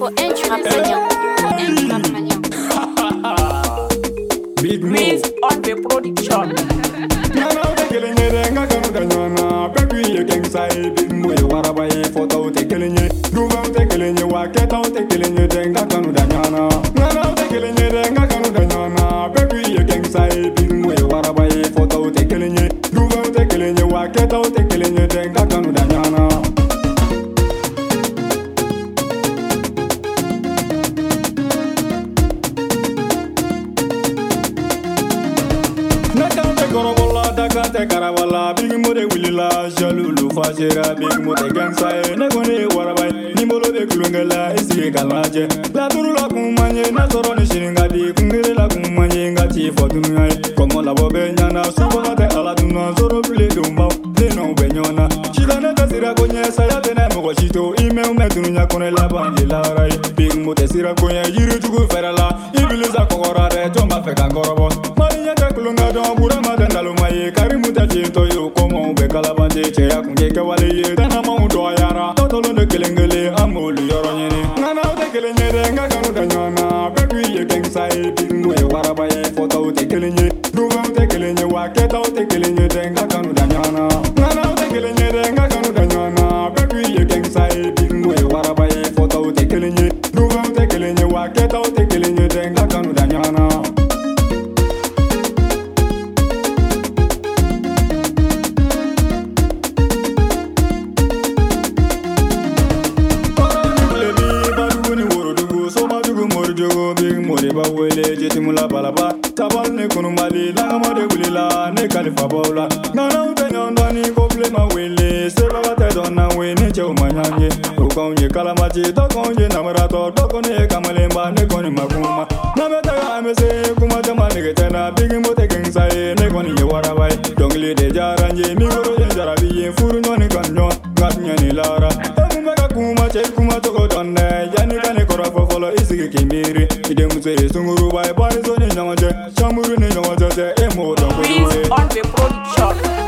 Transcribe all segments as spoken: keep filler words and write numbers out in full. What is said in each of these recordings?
Faut un du rap gagnant. Faut un du rap gagnant. Big Miss on the production. Nana te kelenye denga kanu danyana. Baby ye gang sai big mo ye waraba ye photo te kelenye. Duga te kelenye wa keta te kelenye denga kanu danyana. Nana te kelenye denga kanu danyana. Baby ye gang sai big mo ye waraba ye photo te kelenye. Duga te kelenye wa keta te kelenye denga kanu danyana. Korobola daga te karawala big mo de wilila jalulu fajera big mo de gangsae ne gone warabai ni molo de kulungela isi kalaje la durula kumanye na toro ni shiringa di kungere la kumanye ngati fotunai komo la bobe nyana subo te ala dunna zoro bile dumba de no benyona chidane te sira konye saya de ne mo chito ime me dunya kone la banje la rai big mo te sira konye yiru tugu ferala ibiliza kokora re jomba feka gorobo marinya te kulunga don burama Maye karimu tati toyo komo be kalabande che ya kunge kawale ye tana mau do yara totolo de kelengele amolu yoro nyene nana de kelenye nga kanu danyana baby ye gang sai bingu ye waraba ye photo te kelenye duga te kelenye wa keta te kelenye nga kanu danyana nana de kelenye nga kanu danyana baby ye gang sai bingu ye waraba ye photo te kelenye duga te kelenye wa keta te kelenye nga kanu danyana. Ba wele jeti mula balaba tabal ne kunu mali la ma de wulila ne kalifa bawla nana ute nyonda ni ko flema wele se ba te donna we ne che umanyanye ko konje kalamati to konje namarato to kone kamalemba ne koni makuma na meta ya mese kuma jama ne getena bigi mote gengsa ne koni ye warabai dongle de jaranje mi goro je jarabi ye furu nyoni kanyo gatnya ni lara e mu mega kuma che kuma to ko donne yani kane kora fo folo isige kimiri ide muse sunguru bai bai zoni nyamaje chamuru ni nyamaje e mo don Please on the production.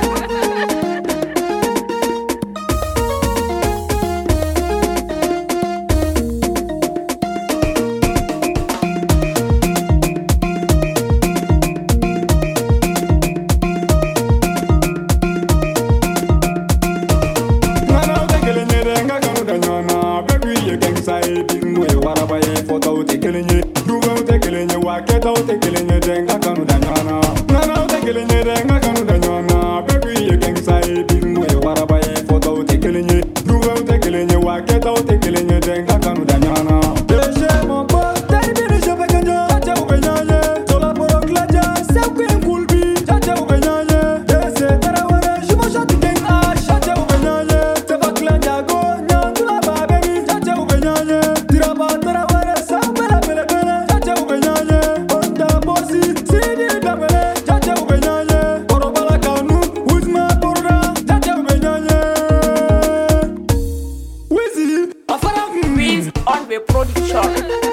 Keta te kelenye denga kanu danyana nana te kelenye denga kanu danyana baby ye gang sai bingu ye waraba ye photo te kelenye duga te kelenye wa keta te kelenye denga kanu danyana deje mon pote dai je be ganyo tete u benyaye tola poro klaja sa queen kulbi tete u benyaye dese tarawara jimo shati gang ash tete u benyaye te ba klaja go nyandula ba baby tete u benyaye tiraba tarawara sa bela bela bela tete u benyaye On the production.